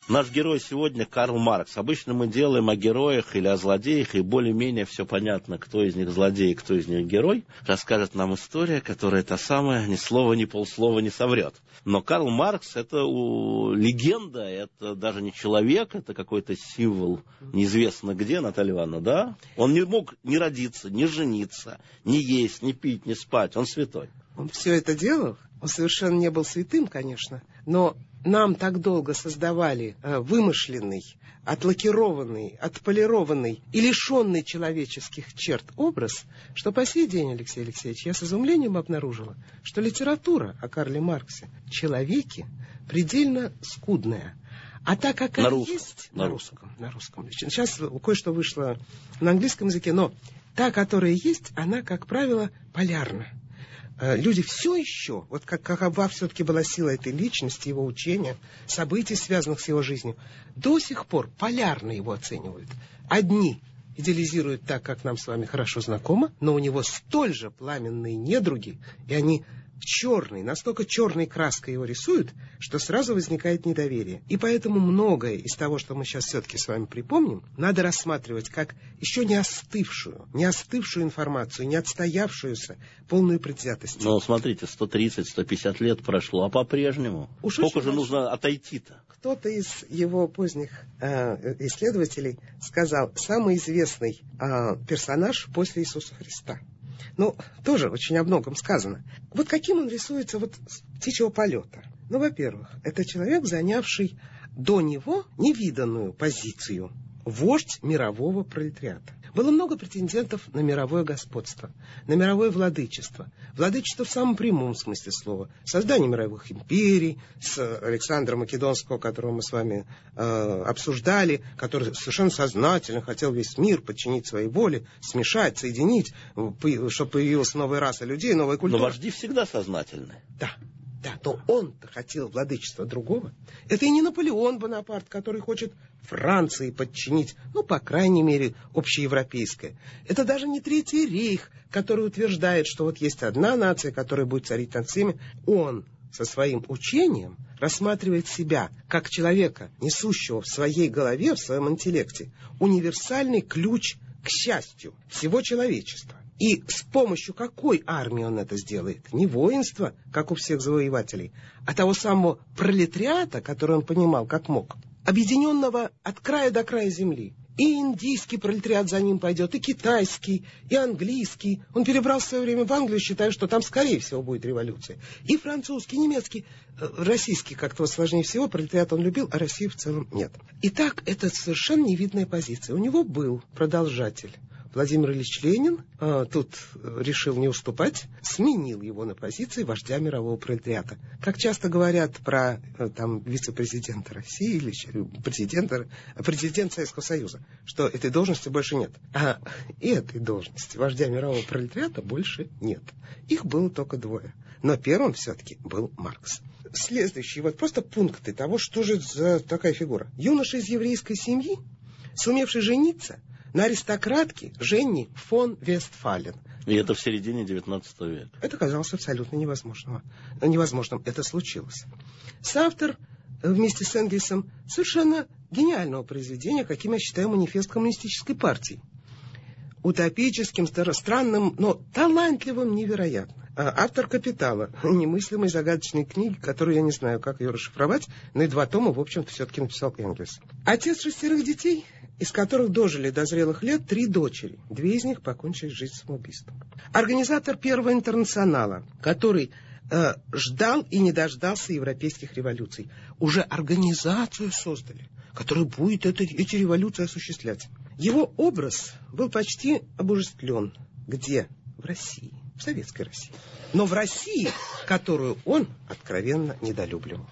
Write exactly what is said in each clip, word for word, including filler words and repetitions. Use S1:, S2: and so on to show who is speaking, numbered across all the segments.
S1: Наш герой сегодня Карл Маркс. Обычно мы делаем о героях или о злодеях, и более-менее все понятно, кто из них злодей, кто из них герой. Расскажет нам история, которая та самая, ни слова, ни полслова не соврет. Но Карл Маркс — это у... легенда, это даже не человек, это какой-то символ неизвестно где, Наталья Ивановна, да? Он не мог ни родиться, ни жениться, ни есть, ни пить, ни спать. Он святой.
S2: Он все это делал. Он совершенно не был святым, конечно, но нам так долго создавали э, вымышленный, отлакированный, отполированный и лишенный человеческих черт образ, что по сей день, Алексей Алексеевич, я с изумлением обнаружила, что литература о Карле Марксе, человеке, предельно скудная. А так как
S1: на
S2: она
S1: русском,
S2: есть...
S1: На,
S2: на русском. На русском. Сейчас кое-что вышло на английском языке, но та, которая есть, она, как правило, полярна. Люди все еще, вот как, какова все-таки была сила этой личности, его учения, событий, связанных с его жизнью, до сих пор полярно его оценивают. Одни идеализируют так, как нам с вами хорошо знакомо, но у него столь же пламенные недруги, и они черной, настолько черной краской его рисуют, что сразу возникает недоверие. И поэтому многое из того, что мы сейчас все-таки с вами припомним, надо рассматривать как еще не остывшую, не остывшую информацию, не отстоявшуюся, полную предвзятости.
S1: Но смотрите, сто тридцать - сто пятьдесят лет прошло, а по-прежнему Уж сколько же нужно отойти-то?
S2: Кто-то из его поздних э, исследователей сказал, самый известный э, персонаж после Иисуса Христа. Ну, тоже очень о многом сказано. Вот каким он рисуется вот с птичьего полета? Ну, во-первых, это человек, занявший до него невиданную позицию. Вождь мирового пролетариата. Было много претендентов на мировое господство, на мировое владычество. Владычество в самом прямом смысле слова. Создание мировых империй с Александра Македонского, которого мы с вами э, обсуждали, который совершенно сознательно хотел весь мир подчинить своей воле, смешать, соединить, чтобы появилась новая раса людей, новая культура.
S1: Но вожди всегда сознательны.
S2: Да. Да, но он-то хотел владычества другого. Это и не Наполеон Бонапарт, который хочет Франции подчинить, ну, по крайней мере, общеевропейское. Это даже не Третий рейх, который утверждает, что вот есть одна нация, которая будет царить над всеми. Он со своим учением рассматривает себя как человека, несущего в своей голове, в своем интеллекте, универсальный ключ к счастью всего человечества. И с помощью какой армии он это сделает? Не воинства, как у всех завоевателей, а того самого пролетариата, который он понимал как мог, объединенного от края до края земли. И индийский пролетариат за ним пойдет, и китайский, и английский. Он перебрал в свое время в Англию, считая, что там, скорее всего, будет революция. И французский, и немецкий, российский как-то сложнее всего. Пролетариат он любил, а Россию в целом нет. Итак, это совершенно невидная позиция. У него был продолжатель. Владимир Ильич Ленин а, тут решил не уступать, сменил его на позиции вождя мирового пролетариата. Как часто говорят про там, вице-президента России или президента, президента Советского Союза, что этой должности больше нет. А и этой должности вождя мирового пролетариата больше нет. Их было только двое. Но первым все-таки был Маркс. Следующие вот просто пункты того, что же за такая фигура. Юноша из еврейской семьи, сумевший жениться на аристократке Женни фон Вестфален.
S1: И это в середине девятнадцатого века.
S2: Это казалось абсолютно невозможным. невозможным. Это случилось. Соавтор вместе с Энгельсом совершенно гениального произведения, каким я считаю манифест коммунистической партии. Утопическим, странным, но талантливым невероятно. Автор «Капитала», немыслимой загадочной книги, которую я не знаю, как ее расшифровать, но и два тома, в общем-то, все-таки написал Энгельс. Отец шестерых детей, из которых дожили до зрелых лет три дочери. Две из них покончили жизнь самоубийством. Организатор первого интернационала, который э, ждал и не дождался европейских революций. Уже организацию создали, которая будет это, эти революции осуществлять. Его образ был почти обожествлен. Где? В России. В советской России. Но в России, которую он откровенно недолюбливал.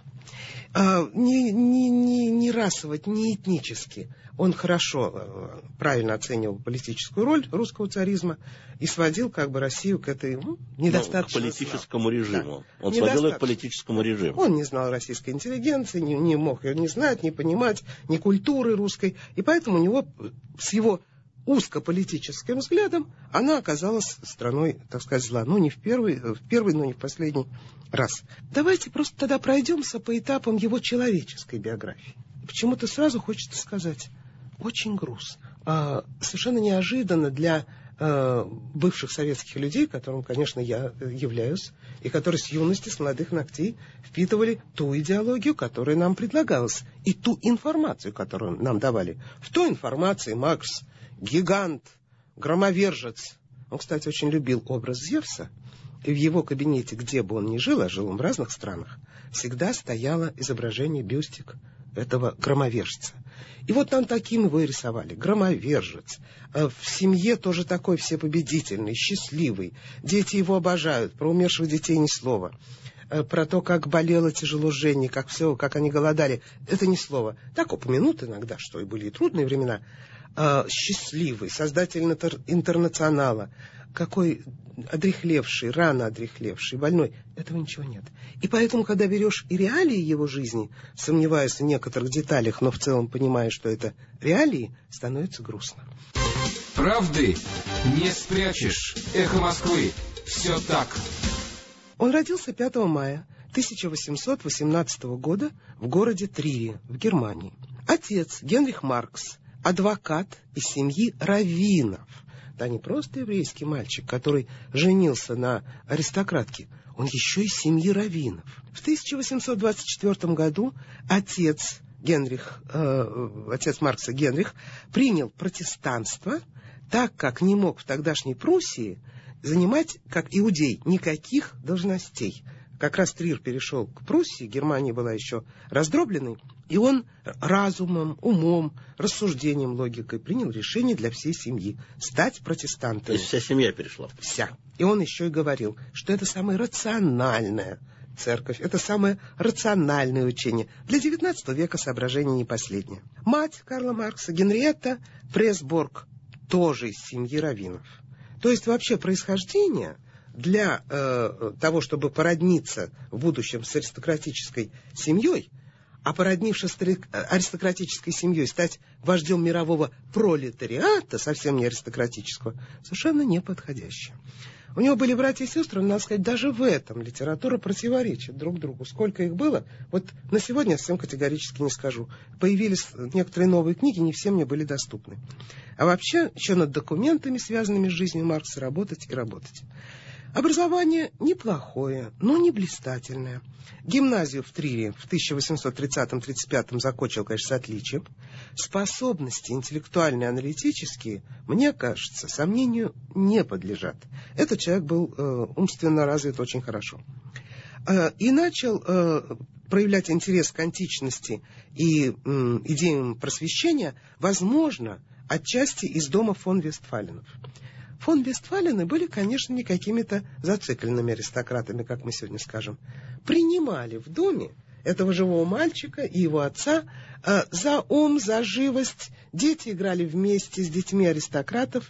S2: А, не, не, не, не расово, не этнически. Он хорошо, правильно оценивал политическую роль русского царизма и сводил как бы Россию к этой ну, недостаточно...
S1: Ну, к политическому знал. режиму.
S2: Да.
S1: Он сводил ее к политическому режиму.
S2: Он не знал российской интеллигенции, не, не мог ее не знать, не понимать, ни культуры русской. И поэтому у него с его узкополитическим взглядом она оказалась страной, так сказать, зла. Ну, не в первый, в первый, но не в последний раз. Давайте просто тогда пройдемся по этапам его человеческой биографии. И почему-то сразу хочется сказать, очень грустно. А, совершенно неожиданно для а, бывших советских людей, которым, конечно, я являюсь, и которые с юности, с молодых ногтей впитывали ту идеологию, которая нам предлагалась, и ту информацию, которую нам давали. В той информации Маркс гигант, громовержец. Он, кстати, очень любил образ Зевса. И в его кабинете, где бы он ни жил, а жил он в разных странах, всегда стояло изображение, бюстик этого громовержца. И вот нам таким его и рисовали. Громовержец. В семье тоже такой всепобедительный, счастливый. Дети его обожают. Про умерших детей ни слова. Про то, как болело тяжело Жене, как все, как они голодали, это ни слова. Так упомянут иногда, что и были и трудные времена. Счастливый, создатель интернационала, какой одряхлевший, рано одряхлевший, больной. Этого ничего нет. И поэтому, когда берешь и реалии его жизни, сомневаясь в некоторых деталях, но в целом понимая, что это реалии, становится грустно.
S3: Правды не спрячешь. Эхо Москвы. Все так.
S2: Он родился пятого мая тысяча восемьсот восемнадцатого года в городе Трире, в Германии. Отец Генрих Маркс, адвокат из семьи раввинов. Да, не просто еврейский мальчик, который женился на аристократке, он еще из семьи раввинов. В тысяча восемьсот двадцать четвёртом году отец Генрих, э, отец Маркса Генрих принял протестанство, так как не мог в тогдашней Пруссии занимать, как иудей, никаких должностей. Как раз Трир перешел к Пруссии, Германия была еще раздробленной, и он разумом, умом, рассуждением, логикой принял решение для всей семьи стать протестантом.
S1: То есть вся семья перешла?
S2: Вся. И он еще и говорил, что это самая рациональная церковь, это самое рациональное учение. Для девятнадцатого века соображение не последнее. Мать Карла Маркса, Генриетта Пресборг, тоже из семьи раввинов. То есть вообще происхождение для э, того, чтобы породниться в будущем с аристократической семьей, а породнившись с аристократической семьей стать вождем мирового пролетариата, совсем не аристократического, совершенно неподходящее. У него были братья и сестры, но, надо сказать, даже в этом литература противоречит друг другу. Сколько их было, вот на сегодня я совсем категорически не скажу. Появились некоторые новые книги, не все мне были доступны. А вообще, еще над документами, связанными с жизнью Маркса, работать и работать. Образование неплохое, но не блистательное. Гимназию в Трире в тысяча восемьсот тридцатом — тридцать пятом закончил, конечно, с отличием. Способности интеллектуальные, аналитические, мне кажется, сомнению не подлежат. Этот человек был э, умственно развит очень хорошо. Э, и начал э, проявлять интерес к античности и э, идеям просвещения, возможно, отчасти из дома фон Вестфаленов. Фон Вестфалены были, конечно, не какими-то зацикленными аристократами, как мы сегодня скажем. Принимали в доме этого живого мальчика и его отца э, за ум, за живость. Дети играли вместе с детьми аристократов.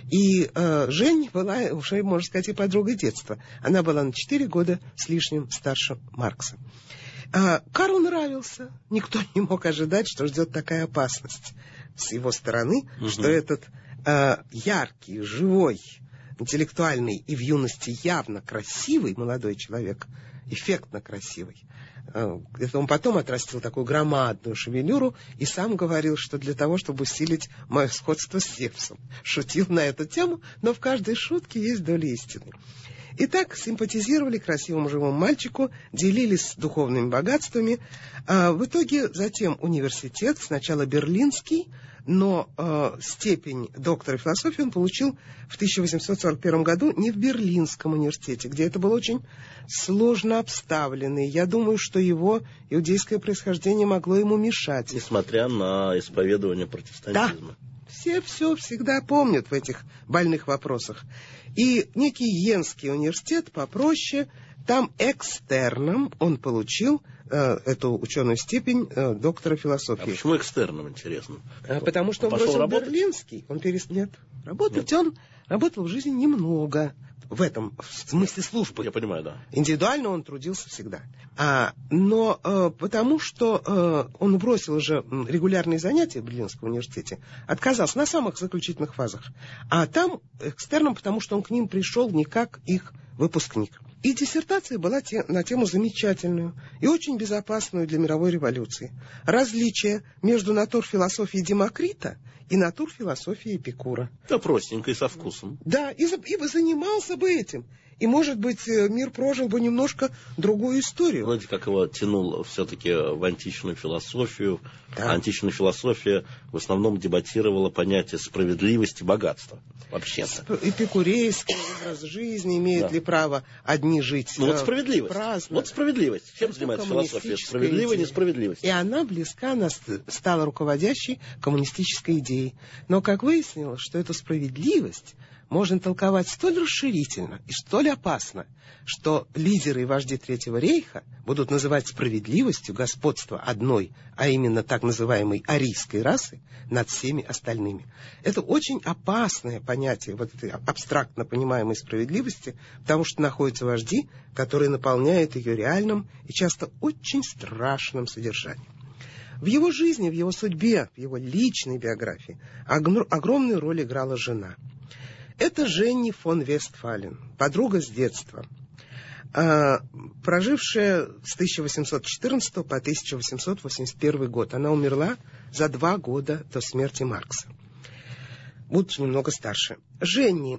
S2: И э, Жень была, уже, можно сказать, и подругой детства. Она была на четыре года с лишним старше Маркса. Э, Карлу нравился. Никто не мог ожидать, что ждет такая опасность с его стороны, угу. что этот э, яркий, живой, интеллектуальный и в юности явно красивый молодой человек, эффектно красивый, э, это он потом отрастил такую громадную шевелюру и сам говорил, что для того, чтобы усилить мое сходство с Зевсом. Шутил на эту тему, но в каждой шутке есть доля истины. Итак, симпатизировали красивому живому мальчику, делились духовными богатствами. А в итоге затем университет, сначала берлинский, но э, степень доктора философии он получил в тысяча восемьсот сорок первом году не в Берлинском университете, где это был очень сложно обставленный. Я думаю, что его иудейское происхождение могло ему мешать.
S1: Несмотря на исповедование протестантизма.
S2: Да. Все все всегда помнят в этих больных вопросах. И некий Йенский университет попроще, там экстерном он получил э, эту ученую степень э, доктора философии. А
S1: почему экстерном, интересно?
S2: А, потому что он
S1: Пошел
S2: бросил
S1: работать?
S2: Берлинский. Он перес... Нет, работать
S1: Нет.
S2: он работал в жизни немного. В этом, в смысле службы.
S1: Я понимаю, да.
S2: Индивидуально он трудился всегда. А, но э, потому что э, он бросил уже регулярные занятия в Берлинском университете, отказался на самых заключительных фазах. А там экстерном, потому что он к ним пришел не как их выпускник. И диссертация была те, на тему замечательную и очень безопасную для мировой революции. Различие между натурфилософией Демокрита и натурфилософией Эпикура.
S1: Да, простенько и со вкусом.
S2: Да, и, и занимался бы этим. И, может быть, мир прожил бы немножко другую историю.
S1: Вроде как его тянуло все-таки в античную философию.
S2: Да.
S1: Античная философия в основном дебатировала понятие справедливости и богатства. Вообще-то.
S2: Эпикурейский образ жизни, имеют да. ли право одни жить
S1: ну, вот справедливость.
S2: праздно.
S1: Вот справедливость. Чем занимается философия? Справедливая несправедливость.
S2: И она близка, она стала руководящей коммунистической идеей. Но, как выяснилось, что эту справедливость можно толковать столь расширительно и столь опасно, что лидеры и вожди Третьего рейха будут называть справедливостью господство одной, а именно так называемой арийской расы, над всеми остальными. Это очень опасное понятие вот этой абстрактно понимаемой справедливости, потому что находятся вожди, которые наполняют ее реальным и часто очень страшным содержанием. В его жизни, в его судьбе, в его личной биографии огромную роль играла жена. Это Женни фон Вестфален, подруга с детства, прожившая с тысяча восемьсот четырнадцатого по тысяча восемьсот восемьдесят первый год. Она умерла за два года до смерти Маркса, будучи немного старше. Женни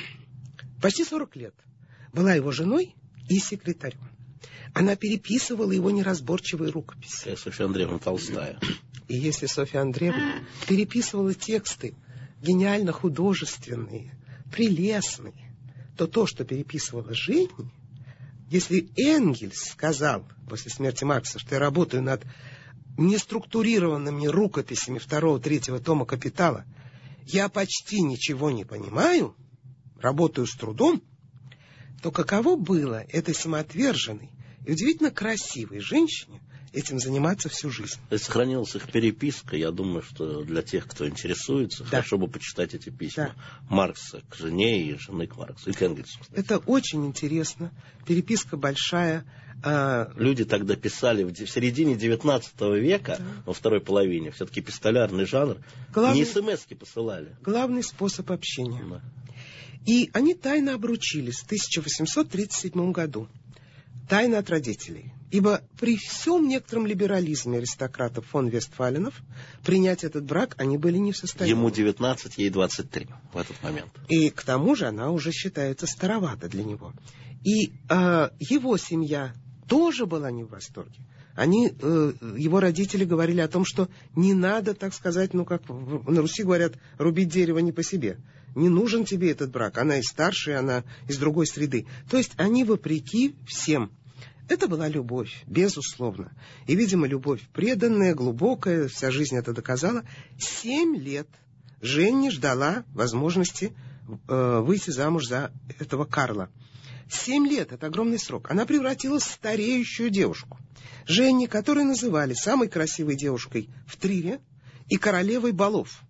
S2: почти сорок лет была его женой и секретарем. Она переписывала его неразборчивые рукописи.
S1: Софья Андреевна Толстая.
S2: И если Софья Андреевна переписывала тексты гениально художественные, прелестные, то то, что переписывала Женя, если Энгельс сказал после смерти Маркса, что я работаю над неструктурированными рукописями второго-третьего тома «Капитала», я почти ничего не понимаю, работаю с трудом, то каково было этой самоотверженной и удивительно красивой женщине этим заниматься всю жизнь.
S1: То есть сохранилась их переписка. Я думаю, что для тех, кто интересуется, да. хорошо бы почитать эти письма да. Маркса к жене и жены к Марксу, и к Энгельсу. Кстати.
S2: Это очень интересно. Переписка большая. А...
S1: Люди тогда писали в середине девятнадцатого века, да. во второй половине, все-таки пистолярный жанр, главный... не смс-ки посылали.
S2: Главный способ общения. Да. И они тайно обручились в тысяча восемьсот тридцать седьмом году. Тайно от родителей. Ибо при всем некотором либерализме аристократов фон Вестфаленов принять этот брак они были не в состоянии.
S1: Ему девятнадцать, ей двадцать три в этот момент.
S2: И к тому же она уже считается старовата для него. И э, его семья тоже была не в восторге. Они, э, его родители говорили о том, что не надо, так сказать, ну как на Руси говорят, рубить дерево не по себе. Не нужен тебе этот брак. Она и старшая, она из другой среды. То есть они вопреки всем. Это была любовь, безусловно. И, видимо, любовь преданная, глубокая, вся жизнь это доказала. Семь лет Женни ждала возможности э, выйти замуж за этого Карла. Семь лет — это огромный срок. Она превратилась в стареющую девушку. Женни, которую называли самой красивой девушкой в Трире и королевой балов.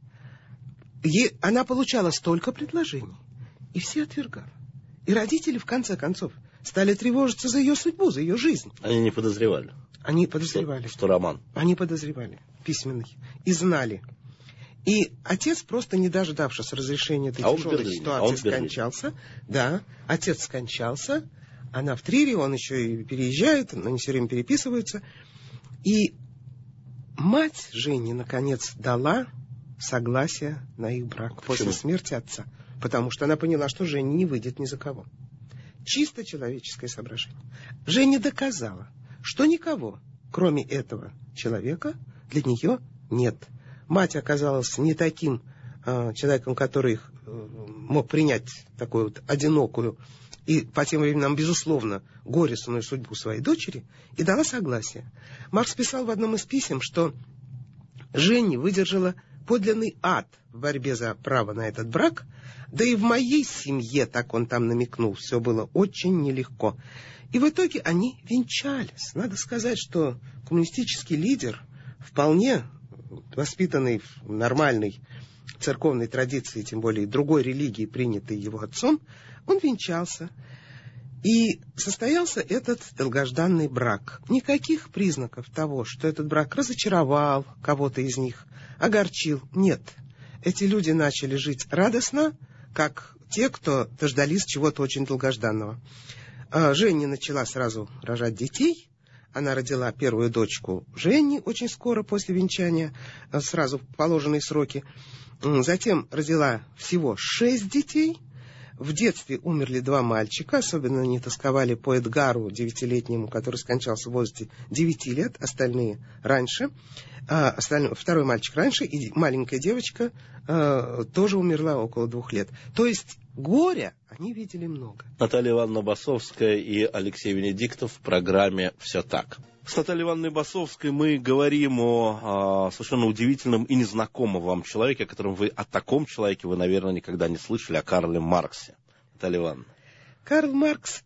S2: Ей, она получала столько предложений, и все отвергали. И родители, в конце концов, стали тревожиться за ее судьбу, за ее жизнь.
S1: Они не подозревали.
S2: Они подозревали.
S1: Что, что роман.
S2: Они подозревали. Письменный. И знали. И отец, просто не дождавшись разрешения этой
S1: а
S2: тяжелой ситуации, а скончался. Да, отец скончался. Она в Трире, он еще и переезжает, они все время переписываются. И мать Жени, наконец, дала согласие на их брак. Почему? После смерти отца. Потому что она поняла, что Женя не выйдет ни за кого. Чисто человеческое соображение. Женя доказала, что никого, кроме этого человека, для нее нет. Мать оказалась не таким э, человеком, который э, мог принять такую вот одинокую и по тем временам, безусловно, горестную судьбу своей дочери, и дала согласие. Маркс писал в одном из писем, что Женя выдержала подлинный ад в борьбе за право на этот брак, да и в моей семье, так он там намекнул, все было очень нелегко. И в итоге они венчались. Надо сказать, что коммунистический лидер, вполне воспитанный в нормальной церковной традиции, тем более другой религии, принятой его отцом, он венчался. И состоялся этот долгожданный брак. Никаких признаков того, что этот брак разочаровал кого-то из них, огорчил, нет. Эти люди начали жить радостно, как те, кто дождались чего-то очень долгожданного. Женя начала сразу рожать детей. Она родила первую дочку Женни очень скоро после венчания, сразу в положенные сроки. Затем родила всего шесть детей. В детстве умерли два мальчика, особенно они тосковали по Эдгару, девятилетнему, который скончался в возрасте девяти лет, остальные раньше. А, остальной, второй мальчик раньше, и маленькая девочка а, тоже умерла около двух лет. То есть горя они видели много.
S1: Наталья Ивановна Басовская и Алексей Венедиктов в программе «Все так». С Натальей Ивановной Басовской мы говорим о, о совершенно удивительном и незнакомом вам человеке, о котором вы, о таком человеке вы, наверное, никогда не слышали, о Карле Марксе. Наталья Ивановна.
S2: Карл Маркс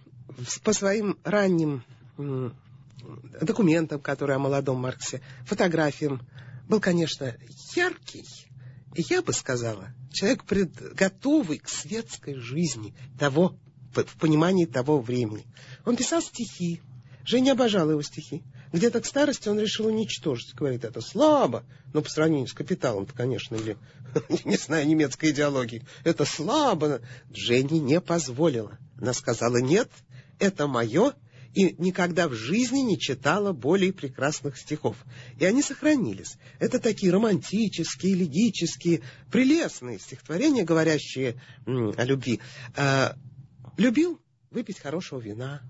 S2: по своим ранним м, документам, которые о молодом Марксе, фотографиям, был, конечно, яркий, и я бы сказала, человек, пред, готовый к светской жизни того, в, в понимании того времени. Он писал стихи. Женя обожала его стихи. Где-то к старости он решил уничтожить. Говорит, это слабо. Но по сравнению с «Капиталом»-то, конечно, или, не знаю, немецкой идеологии. Это слабо. Женя не позволила. Она сказала, нет, это мое. И никогда в жизни не читала более прекрасных стихов. И они сохранились. Это такие романтические, элегические, прелестные стихотворения, говорящие м, о любви. А, любил выпить хорошего вина.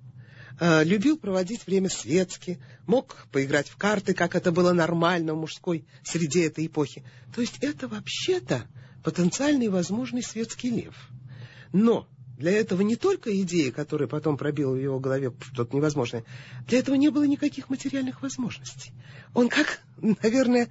S2: Любил проводить время светски, мог поиграть в карты, как это было нормально в мужской среде этой эпохи. То есть это вообще-то потенциальный возможный светский лев. Но для этого не только идея, которая потом пробила в его голове что-то невозможное, для этого не было никаких материальных возможностей. Он как, наверное,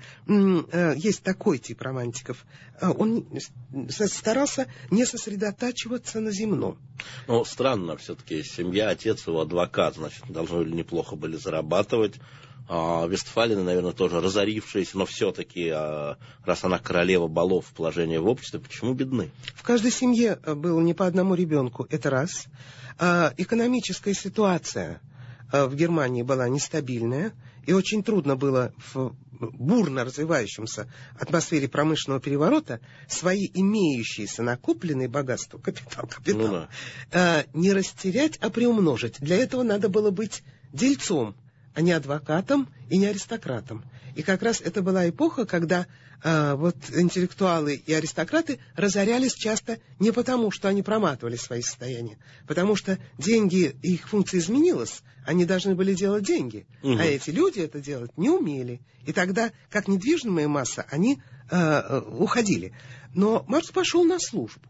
S2: есть такой тип романтиков, он старался не сосредотачиваться на земном.
S1: Ну, странно, все-таки семья, отец его адвокат, значит, должны ли неплохо были зарабатывать. А, Вестфалины, наверное, тоже разорившиеся, но все-таки, а, раз она королева балов, положение в обществе, почему бедны?
S2: В каждой семье было не по одному ребенку, это раз. А, экономическая ситуация а, в Германии была нестабильная, и очень трудно было в бурно развивающемся атмосфере промышленного переворота свои имеющиеся накопленные богатства, капитал, капитал, ну, да. а, не растерять, а приумножить. Для этого надо было быть дельцом, а не адвокатом и не аристократом. И как раз это была эпоха, когда а, вот интеллектуалы и аристократы разорялись часто не потому, что они проматывали свои состояния, потому что деньги, их функция изменилась, они должны были делать деньги, угу. А эти люди это делать не умели. И тогда, как недвижимая масса, они а, уходили. Но Маркс пошел на службу,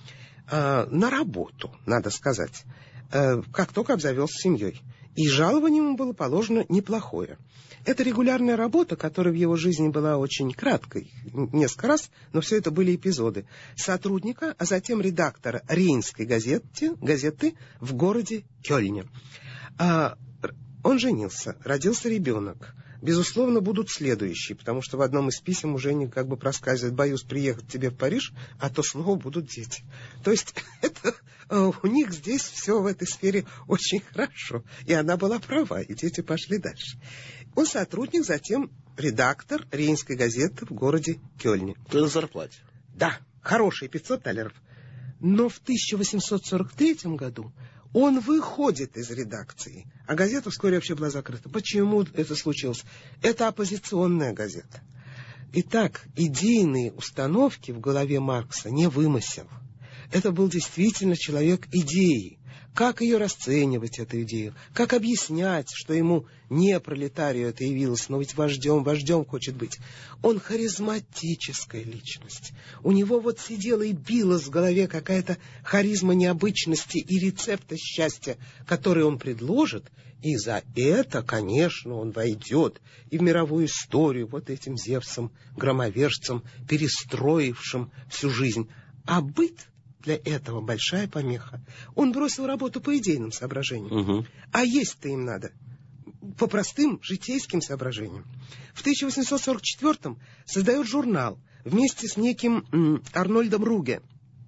S2: а, на работу, надо сказать, а, как только обзавелся семьей. И жалование ему было положено неплохое. Это регулярная работа, которая в его жизни была очень краткой, несколько раз, но все это были эпизоды. Сотрудника, а затем редактора Рейнской газеты, газеты в городе Кёльне. А, он женился, родился ребенок. Безусловно, будут следующие, потому что в одном из писем у Жени как бы проскальзывает: боюсь приехать к тебе в Париж, а то снова будут дети. То есть это, у них здесь все в этой сфере очень хорошо. И она была права, и дети пошли дальше. Он сотрудник, затем редактор Рейнской газеты в городе Кёльне.
S1: На зарплате.
S2: Да, хорошие пятьсот талеров. Но в тысяча восемьсот сорок третьем году он выходит из редакции, а газета вскоре вообще была закрыта. Почему это случилось? Это оппозиционная газета. Итак, идейные установки в голове Маркса не вымысел. Это был действительно человек идеи. Как ее расценивать, эту идею? Как объяснять, что ему не пролетарию это явилось, но ведь вождем, вождем хочет быть? Он харизматическая личность. У него вот сидела и билась в голове какая-то харизма необычности и рецепта счастья, который он предложит, и за это, конечно, он войдет и в мировую историю вот этим Зевсом, громовержцем, перестроившим всю жизнь. А быт для этого большая помеха. Он бросил работу по идейным соображениям. Угу. А есть-то им надо по простым житейским соображениям. В тысяча восемьсот сорок четвёртом создает журнал вместе с неким м, Арнольдом Руге.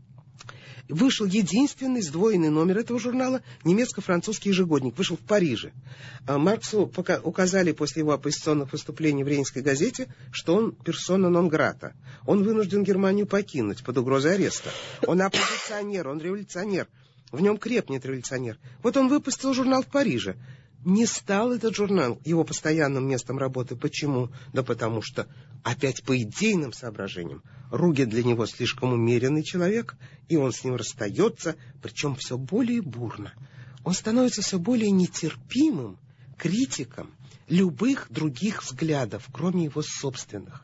S2: Вышел единственный сдвоенный номер этого журнала, немецко-французский ежегодник. Вышел в Париже. А Марксу пока указали после его оппозиционных выступлений в Рейнской газете, что он персона нон-грата. Он вынужден Германию покинуть под угрозой ареста. Он оппозиционер, он революционер. В нем крепнет революционер. Вот он выпустил журнал в Париже. Не стал этот журнал его постоянным местом работы. Почему? Да потому что, опять по идейным соображениям, Ругге для него слишком умеренный человек, и он с ним расстается, причем все более бурно. Он становится все более нетерпимым критиком любых других взглядов, кроме его собственных.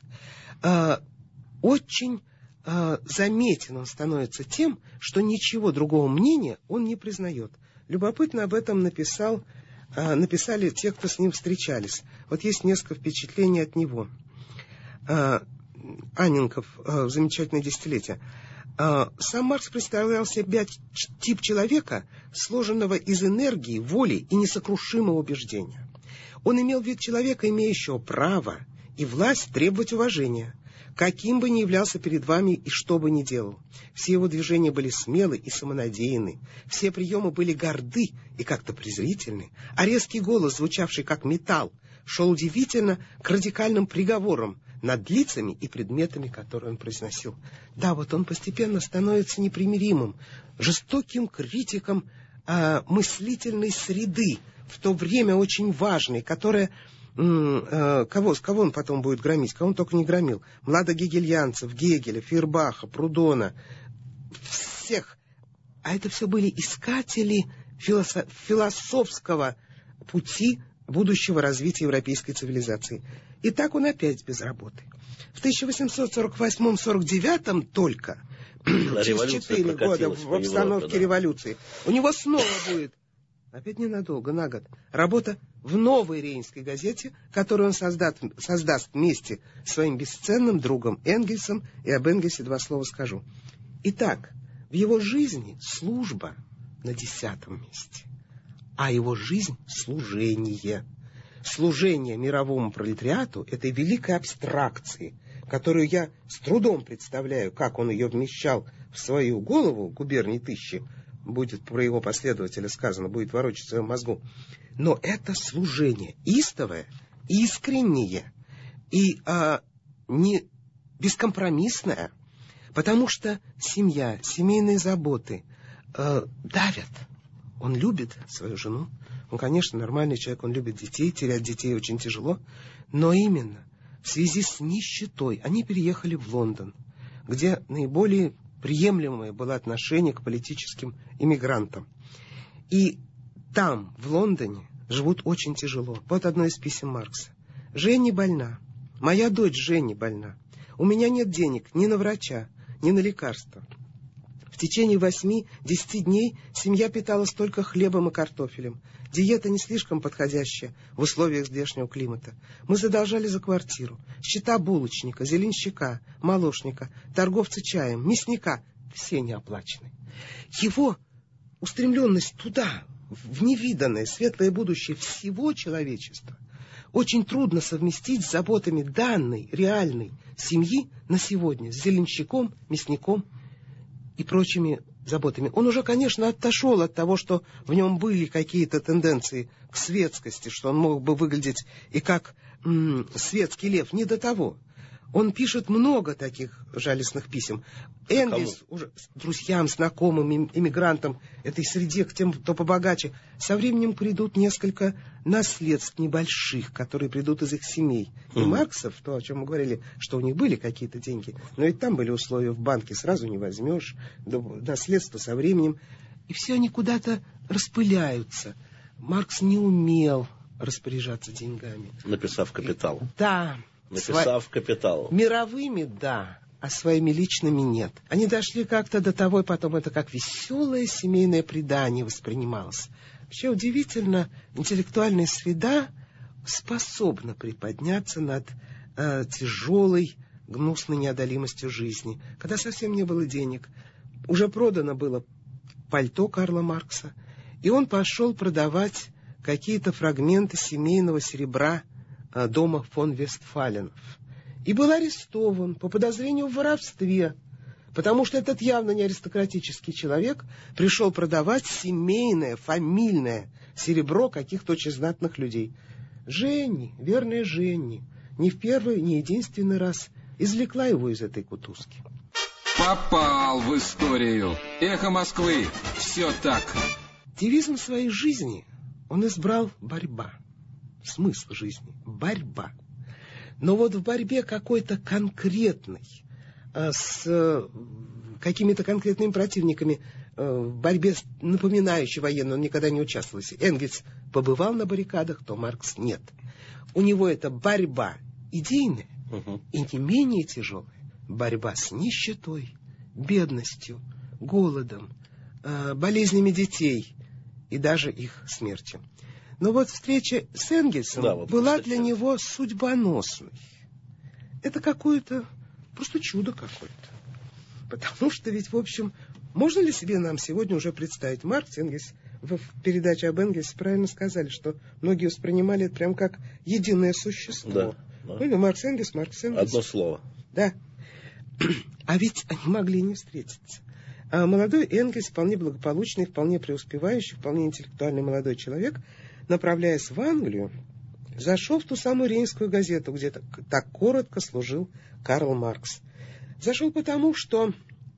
S2: Очень заметен он становится тем, что ничего другого мнения он не признает. Любопытно об этом написал, написали те, кто с ним встречались. Вот есть несколько впечатлений от него. Анненков, замечательное десятилетие. Сам Маркс представлял себя тип человека, сложенного из энергии, воли и несокрушимого убеждения. Он имел вид человека, имеющего право и власть требовать уважения, каким бы ни являлся перед вами и что бы ни делал. Все его движения были смелы и самонадеянны, все приемы были горды и как-то презрительны, а резкий голос, звучавший как металл, шел удивительно к радикальным приговорам над лицами и предметами, которые он произносил. Да, вот он постепенно становится непримиримым, жестоким критиком э, мыслительной среды, в то время очень важной, которая... Кого, кого он потом будет громить? Кого он только не громил? Младогегельянцев, Гегеля, Фейербаха, Прудона. Всех. А это все были искатели философ, философского пути будущего развития европейской цивилизации. И так он опять без работы. В тысяча восемьсот сорок восьмом — сорок девятом только, через четыре года в обстановке да. революции, у него снова будет... Опять ненадолго, на год. Работа в новой Рейнской газете, которую он создаст, создаст вместе с своим бесценным другом Энгельсом, и об Энгельсе два слова скажу. Итак, в его жизни служба на десятом месте, а его жизнь — служение. Служение мировому пролетариату, этой великой абстракции, которую я с трудом представляю, как он ее вмещал в свою голову, губернии тысячи, будет про его последователя сказано, будет ворочать в своем мозгу. Но это служение истовое, искреннее и а, не бескомпромиссное, потому что семья, семейные заботы а, давят. Он любит свою жену. Он, конечно, нормальный человек, он любит детей, терять детей очень тяжело. Но именно в связи с нищетой они переехали в Лондон, где наиболее приемлемое было отношение к политическим иммигрантам. И там, в Лондоне, живут очень тяжело. Вот одно из писем Маркса. «Женя больна. Моя дочь Женя больна. У меня нет денег ни на врача, ни на лекарства. В течение восьми-десяти дней семья питалась только хлебом и картофелем. Диета не слишком подходящая в условиях здешнего климата. Мы задолжали за квартиру. Счета булочника, зеленщика, молочника, торговца чаем, мясника — все не оплачены». Его устремленность туда, в невиданное светлое будущее всего человечества, очень трудно совместить с заботами данной, реальной семьи на сегодня, с зеленщиком, мясником и прочими заботами. Он уже, конечно, отошел от того, что в нем были какие-то тенденции к светскости, что он мог бы выглядеть и как м- светский лев. Не до того. Он пишет много таких жалостных писем. Энгельс уже друзьям, знакомым, иммигрантам, этой среде, к тем, кто побогаче, со временем придут несколько наследств небольших, которые придут из их семей. И mm-hmm. Марксов, то, о чем мы говорили, что у них были какие-то деньги, но и там были условия в банке, сразу не возьмешь, наследство со временем. И все они куда-то распыляются. Маркс не умел распоряжаться деньгами.
S1: Написав «Капитал».
S2: Да.
S1: Написав Сво... «Капитал».
S2: Мировыми, да, а своими личными нет. Они дошли как-то до того, и потом это как веселое семейное предание воспринималось. Вообще удивительно, интеллектуальная среда способна приподняться над э, тяжелой, гнусной неодолимостью жизни. Когда совсем не было денег, уже продано было пальто Карла Маркса, и он пошел продавать какие-то фрагменты семейного серебра дома фон Вестфаленов. И был арестован по подозрению в воровстве, потому что этот явно не аристократический человек пришел продавать семейное, фамильное серебро каких-то очень знатных людей. Женни, верная Женни, не в первый, не единственный раз извлекла его из этой кутузки.
S3: Попал в историю. Эхо Москвы. Все так.
S2: Девизом своей жизни он избрал борьба. Смысл жизни — борьба. Но вот в борьбе какой-то конкретной, с какими-то конкретными противниками, в борьбе, напоминающей военную, он никогда не участвовал. Если Энгельс побывал на баррикадах, то Маркс нет. У него это борьба идейная, угу. и не менее тяжелая борьба с нищетой, бедностью, голодом, болезнями детей и даже их смертью. Но вот встреча с Энгельсом да, вот была для него судьбоносной. Это какое-то просто чудо какое-то. Потому что ведь, в общем, можно ли себе нам сегодня уже представить, Маркс, Энгельс, в передаче об Энгельсе правильно сказали, что многие воспринимали это прям как единое существо.
S1: Да, да.
S2: Ну или Маркс, Энгельс, Маркс, Энгельс.
S1: Одно слово.
S2: Да. А ведь они могли не встретиться. А молодой Энгельс, вполне благополучный, вполне преуспевающий, вполне интеллектуальный молодой человек, направляясь в Англию, зашел в ту самую Рейнскую газету, где так коротко служил Карл Маркс. Зашел потому, что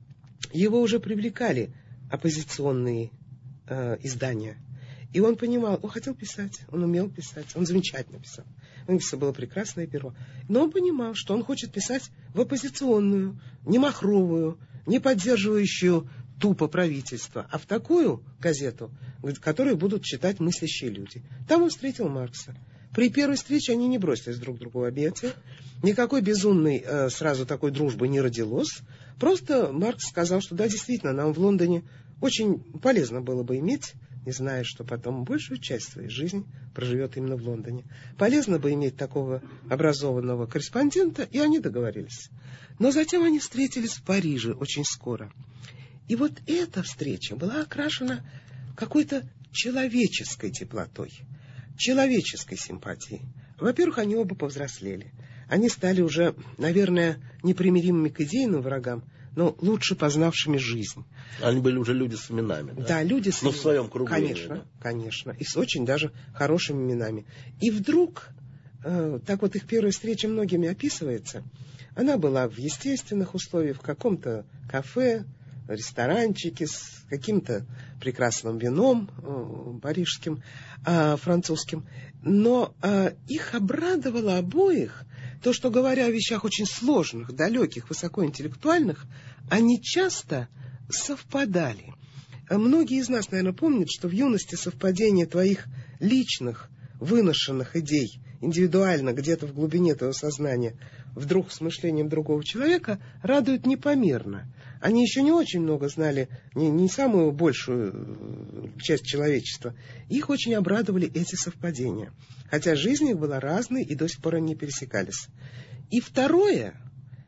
S2: его уже привлекали оппозиционные э, издания. И он понимал, он хотел писать, он умел писать, он замечательно писал. У Энгельса было прекрасное перо. Но он понимал, что он хочет писать в оппозиционную, не махровую, не поддерживающую тупо правительство, а в такую газету, которую будут читать мыслящие люди. Там он встретил Маркса. При первой встрече они не бросились друг другу в объятия. Никакой безумной э, сразу такой дружбы не родилось. Просто Маркс сказал, что да, действительно, нам в Лондоне очень полезно было бы иметь, не зная, что потом большую часть своей жизни проживет именно в Лондоне. Полезно бы иметь такого образованного корреспондента, и они договорились. Но затем они встретились в Париже очень скоро. И вот эта встреча была окрашена какой-то человеческой теплотой, человеческой симпатией. Во-первых, они оба повзрослели. Они стали уже, наверное, непримиримыми к идейным врагам, но лучше познавшими жизнь.
S1: Они были уже люди с именами, да?
S2: Да, люди с именами.
S1: Но в своем кругу.
S2: Конечно,
S1: да?
S2: конечно. И с очень даже хорошими именами. И вдруг, э, так вот их первая встреча многими описывается, она была в естественных условиях, в каком-то кафе, ресторанчике с каким-то прекрасным вином э, парижским, э, французским. Но э, их обрадовало обоих то, что, говоря о вещах очень сложных, далеких, высокоинтеллектуальных, они часто совпадали. Многие из нас, наверное, помнят, что в юности совпадение твоих личных, выношенных идей, индивидуально, где-то в глубине твоего сознания, вдруг с мышлением другого человека, радует непомерно. Они еще не очень много знали, не, не самую большую часть человечества. Их очень обрадовали эти совпадения. Хотя жизнь их была разной, и до сих пор они не пересекались. И второе,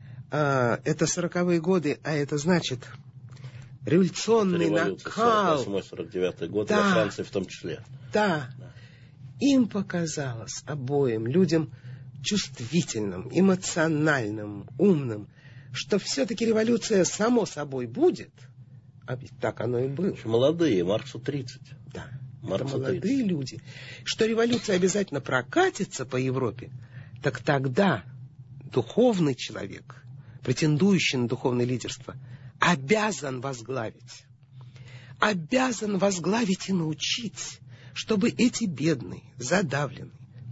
S2: а, это сороковые годы, а это значит революционный накал.
S1: сорок восьмой сорок девятый год,
S2: да,
S1: во Франции в том числе.
S2: Да. да. Им показалось обоим, людям чувствительным, эмоциональным, умным, что все-таки революция само собой будет, а ведь так оно и было.
S1: Молодые, Марксу тридцать.
S2: Да,
S1: Марксу
S2: это молодые
S1: тридцать.
S2: люди. Что революция обязательно прокатится по Европе, так тогда духовный человек, претендующий на духовное лидерство, обязан возглавить. Обязан возглавить и научить, чтобы эти бедные, задавленные,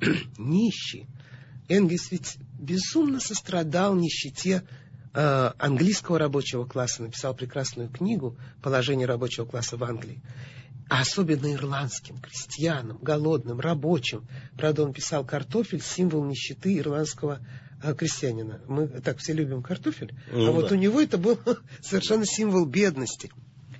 S2: нищие, Энгельс ведь безумно сострадал нищете э, английского рабочего класса, написал прекрасную книгу «Положение рабочего класса в Англии», а особенно ирландским крестьянам, голодным, рабочим. Правда, он писал «Картофель» — символ нищеты ирландского э, крестьянина. Мы так все любим картофель, ну, а вот да. у него это был совершенно символ бедности.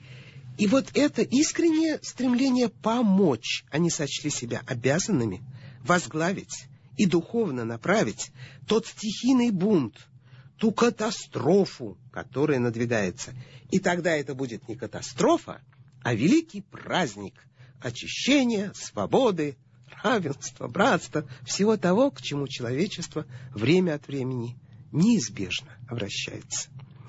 S2: И вот это искреннее стремление помочь, они сочли себя обязанными возглавить и духовно направить тот стихийный бунт, ту катастрофу, которая надвигается. И тогда это будет не катастрофа, а великий праздник очищения, свободы, равенства, братства, всего того, к чему человечество время от времени неизбежно обращается.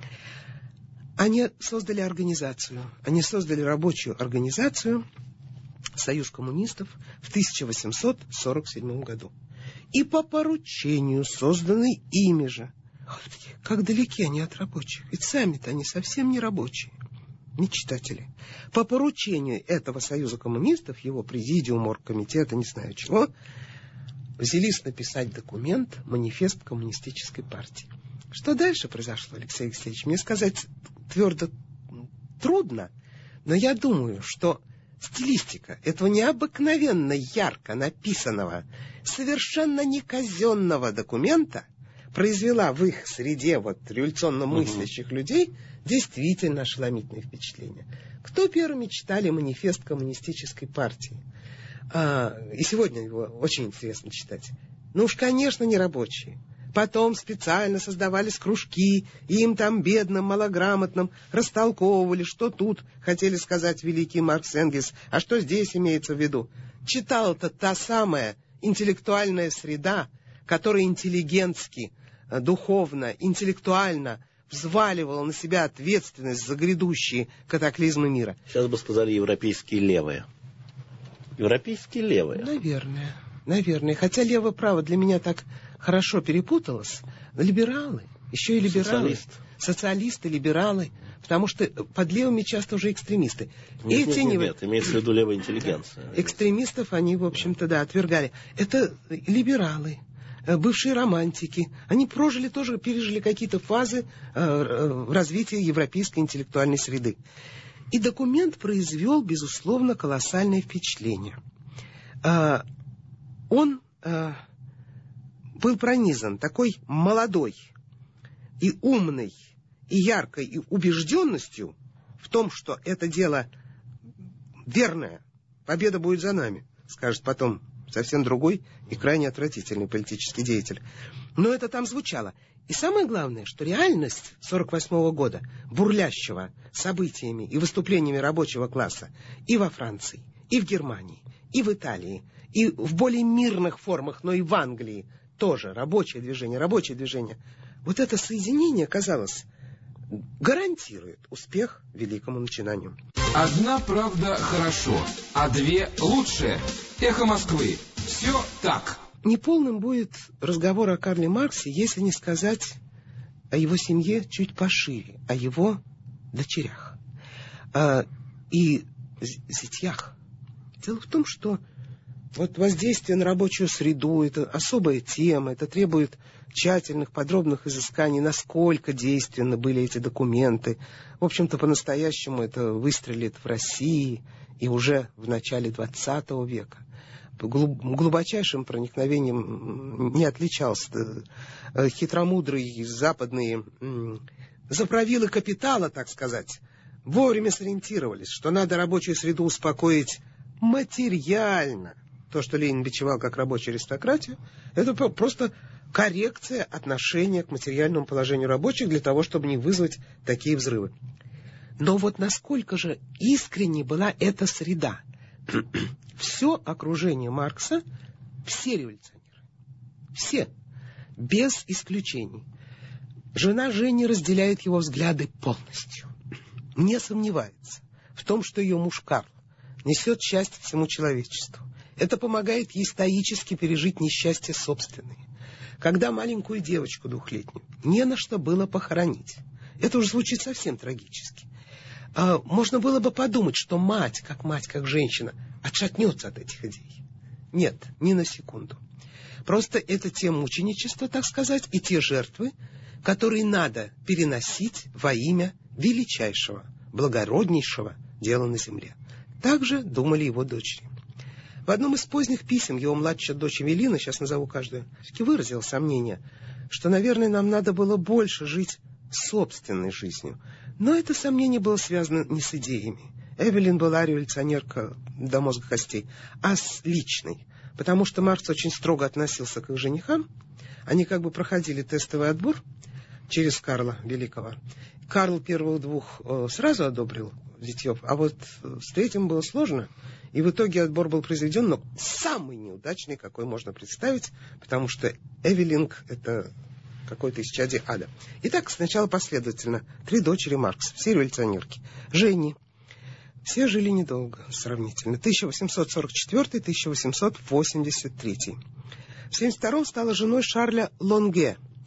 S2: Они создали организацию, они создали рабочую организацию Союз коммунистов в тысяча восемьсот сорок седьмом году. И по поручению, созданной ими же, Господи, как далеки они от рабочих. Ведь сами-то они совсем не рабочие, не читатели. По поручению этого Союза коммунистов, его президиума, оргкомитета, не знаю чего, взялись написать документ, манифест коммунистической партии. Что дальше произошло, Алексей Алексеевич, мне сказать твердо трудно, но я думаю, что стилистика этого необыкновенно ярко написанного, совершенно не казенного документа произвела в их среде вот революционно мыслящих угу. людей действительно ошеломительное впечатление. Кто первыми читали манифест коммунистической партии? А, и сегодня его очень интересно читать. Ну уж, конечно, не рабочие. Потом специально создавались кружки, и им там, бедным, малограмотным, растолковывали, что тут хотели сказать великий Маркс и Энгельс, а что здесь имеется в виду. Читала-то та самая интеллектуальная среда, которая интеллигентски, духовно, интеллектуально взваливала на себя ответственность за грядущие катаклизмы мира.
S1: Сейчас бы сказали европейские левые. Европейские левые.
S2: Наверное, наверное. Хотя лево-право для меня так хорошо перепуталось. Либералы, еще и либералы.
S1: Социалист.
S2: Социалисты, либералы. Потому что под левыми часто уже экстремисты.
S1: Нет,
S2: Эти
S1: нет,
S2: не...
S1: нет, имеется в виду левая интеллигенция.
S2: Экстремистов они, в общем-то, да, отвергали. Это либералы, бывшие романтики. Они прожили тоже, пережили какие-то фазы э, развития европейской интеллектуальной среды. И документ произвел, безусловно, колоссальное впечатление. Э, он э, был пронизан такой молодой и умной, и яркой и убежденностью в том, что это дело верное, победа будет за нами, скажет потом совсем другой и крайне отвратительный политический деятель. Но это там звучало. И самое главное, что реальность сорок восьмого года, бурлящего событиями и выступлениями рабочего класса и во Франции, и в Германии, и в Италии, и в более мирных формах, но и в Англии тоже рабочее движение, рабочее движение. Вот это соединение, казалось, гарантирует успех великому начинанию.
S3: Одна правда хорошо, а две лучше. Эхо Москвы. Все так.
S2: Неполным будет разговор о Карле Марксе, если не сказать о его семье чуть пошире, о его дочерях а, и зятьях. Дело в том, что вот воздействие на рабочую среду — это особая тема, это требует тщательных, подробных изысканий, насколько действенны были эти документы. В общем-то, по-настоящему это выстрелит в России и уже в начале двадцатого века. Глубочайшим проникновением не отличался. Хитромудрые западные заправилы капитала, так сказать, вовремя сориентировались, что надо рабочую среду успокоить материально. То, что Ленин бичевал как рабочую аристократию, это просто коррекция отношения к материальному положению рабочих для того, чтобы не вызвать такие взрывы. Но вот насколько же искренне была эта среда. Все окружение Маркса, все революционеры, все, без исключений. Жена Жени разделяет его взгляды полностью, не сомневается в том, что ее муж Карл несет счастье всему человечеству. Это помогает ей стоически пережить несчастье собственное. Когда маленькую девочку двухлетнюю не на что было похоронить, это уже звучит совсем трагически. А, можно было бы подумать, что мать, как мать, как женщина, отшатнется от этих идей. Нет, ни на секунду. Просто это те мученичества, так сказать, и те жертвы, которые надо переносить во имя величайшего, благороднейшего дела на земле. Так же думали его дочери. В одном из поздних писем его младшая дочь Эвелина, сейчас назову каждую, выразила сомнение, что, наверное, нам надо было больше жить собственной жизнью. Но это сомнение было связано не с идеями. Эвелин была революционерка до мозга костей, а с личной. Потому что Маркс очень строго относился к их женихам. Они как бы проходили тестовый отбор через Карла Великого. Карл первых двух э, сразу одобрил зятьев, а вот с третьим было сложно. И в итоге отбор был произведен, но самый неудачный, какой можно представить, потому что Эвелинг — это какой-то исчадие ада. Итак, сначала последовательно. Три дочери Маркса, все революционерки. Жени. Все жили недолго, сравнительно. тысяча восемьсот сорок четвёртый — тысяча восемьсот восемьдесят третий. В семьдесят втором стала женой Шарля Лонге.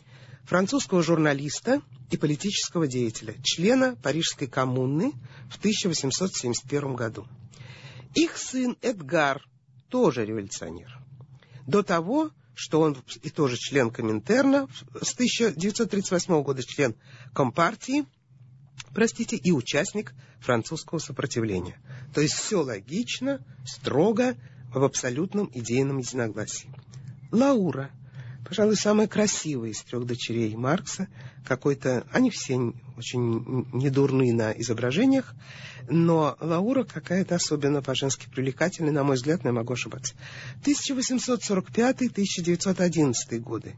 S2: французского журналиста и политического деятеля, члена Парижской коммуны в тысяча восемьсот семьдесят первом году. Их сын Эдгар тоже революционер. До того, что он и тоже член Коминтерна, с тысяча девятьсот тридцать восьмого года член Компартии, простите, и участник французского сопротивления. То есть все логично, строго, в абсолютном идейном единогласии. Лаура, пожалуй, самая красивая из трех дочерей Маркса. Какой-то, они все очень недурны на изображениях, но Лаура какая-то особенно по-женски привлекательная, на мой взгляд, но я могу ошибаться. тысяча восемьсот сорок пятый — тысяча девятьсот одиннадцатый годы.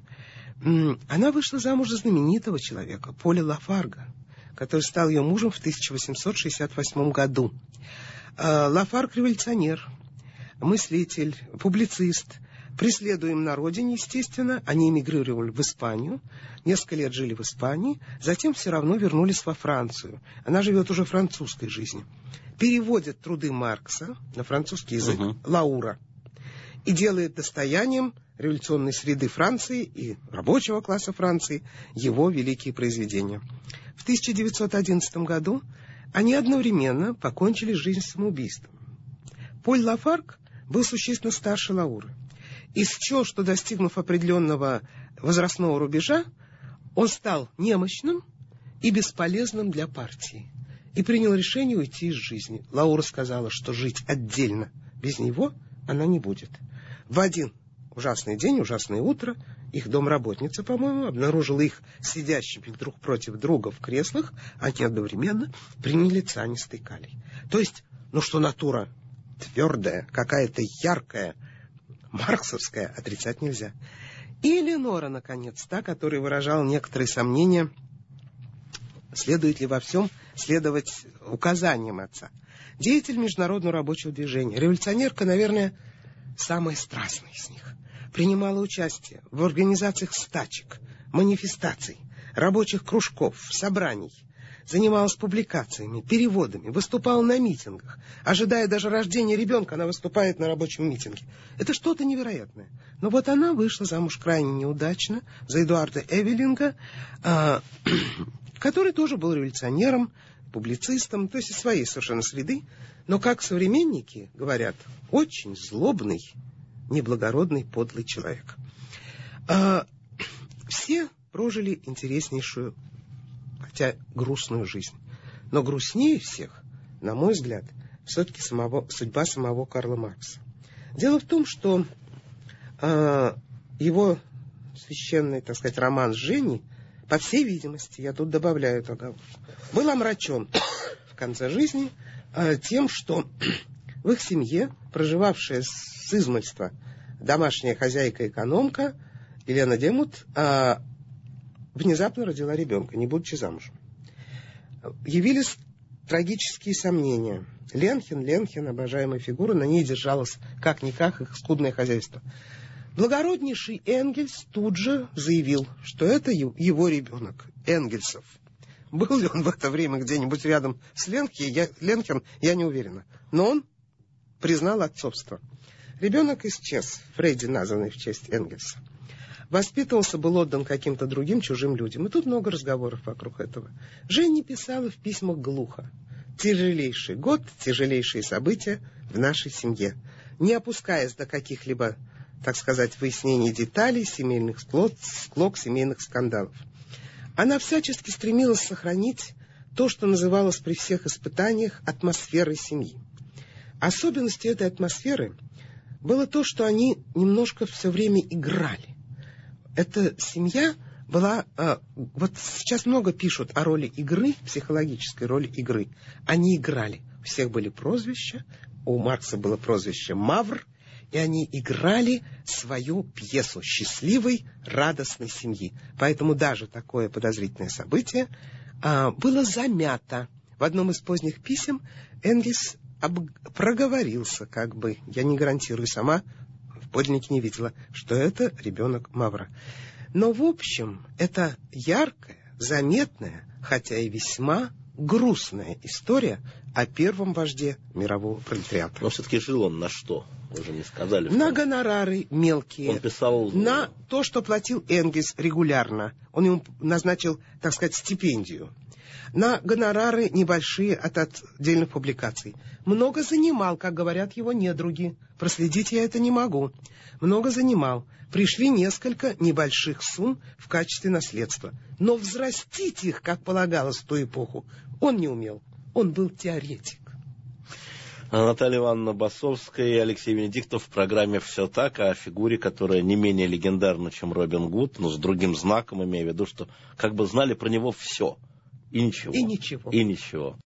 S2: Она вышла замуж за знаменитого человека, Поля Лафарга, который стал ее мужем в тысяча восемьсот шестьдесят восьмом году. Лафарг — революционер, мыслитель, публицист, преследуем на родине, естественно. Они эмигрировали в Испанию, несколько лет жили в Испании, затем все равно вернулись во Францию. Она живет уже французской жизнью. Переводит труды Маркса на французский язык, uh-huh. Лаура, и делает достоянием революционной среды Франции и рабочего класса Франции его великие произведения. В тысяча девятьсот одиннадцатом году они одновременно покончили жизнь самоубийством. Поль Лафарг был существенно старше Лауры. И счел, что, достигнув определенного возрастного рубежа, он стал немощным и бесполезным для партии. И принял решение уйти из жизни. Лаура сказала, что жить отдельно без него она не будет. В один ужасный день, ужасное утро, их домработница, по-моему, обнаружила их сидящими друг против друга в креслах, они одновременно приняли цианистый калий. То есть, ну что натура твердая, какая-то яркая, марксовская, отрицать нельзя. И Ленора, наконец, та, которая выражала некоторые сомнения, следует ли во всем следовать указаниям отца. Деятель международного рабочего движения, революционерка, наверное, самая страстная из них. Принимала участие в организациях стачек, манифестаций, рабочих кружков, собраний. Занималась публикациями, переводами, выступала на митингах. Ожидая даже рождения ребенка, она выступает на рабочем митинге. Это что-то невероятное. Но вот она вышла замуж крайне неудачно за Эдуарда Эвелинга, э, который тоже был революционером, публицистом, то есть из своей совершенно среды, но, как современники говорят, очень злобный, неблагородный, подлый человек. Э, все прожили интереснейшую, хотя грустную жизнь. Но грустнее всех, на мой взгляд, все-таки самого, судьба самого Карла Маркса. Дело в том, что э, его священный, так сказать, роман с Женей, по всей видимости, я тут добавляю эту оговорку, был омрачен в конце жизни э, тем, что в их семье, проживавшая с измальства домашняя хозяйка-экономка Елена Демут, э, внезапно родила ребенка, не будучи замужем. Явились трагические сомнения. Ленхен, Ленхен, обожаемая фигура, на ней держалось как-никак их скудное хозяйство. Благороднейший Энгельс тут же заявил, что это его ребенок, Энгельсов. Был ли он в это время где-нибудь рядом с Ленхен, я, Ленхен, я не уверена. Но он признал отцовство. Ребенок исчез, Фредди, названный в честь Энгельса. Воспитывался, был отдан каким-то другим чужим людям. И тут много разговоров вокруг этого. Женя писала в письмах глухо. Тяжелейший год, тяжелейшие события в нашей семье. Не опускаясь до каких-либо, так сказать, выяснений деталей, семейных склок, склок, семейных скандалов. Она всячески стремилась сохранить то, что называлось при всех испытаниях атмосферой семьи. Особенностью этой атмосферы было то, что они немножко все время играли. Эта семья была... Э, вот сейчас много пишут о роли игры, психологической роли игры. Они играли. У всех были прозвища. У Маркса было прозвище Мавр. И они играли свою пьесу счастливой, радостной семьи. Поэтому даже такое подозрительное событие э, было замято. В одном из поздних писем Энгельс об... проговорился, как бы, я не гарантирую сама, в подлиннике не видела, что это ребенок Мавра. Но, в общем, это яркая, заметная, хотя и весьма грустная история о первом вожде мирового пролетариата.
S1: Но все-таки жил он на что? Вы же не сказали.
S2: На гонорары мелкие.
S1: Он писал...
S2: На то, что платил Энгельс регулярно. Он ему назначил, так сказать, стипендию. На гонорары небольшие от отдельных публикаций. Много занимал, как говорят его недруги. Проследить я это не могу. Много занимал. Пришли несколько небольших сумм в качестве наследства. Но взрастить их, как полагалось в ту эпоху, он не умел. Он был теоретик.
S1: Наталья Ивановна Басовская и Алексей Венедиктов в программе «Все так» о фигуре, которая не менее легендарна, чем Робин Гуд, но с другим знаком, имея в виду, что как бы знали про него все. И ничего.
S2: И ничего.
S1: И ничего.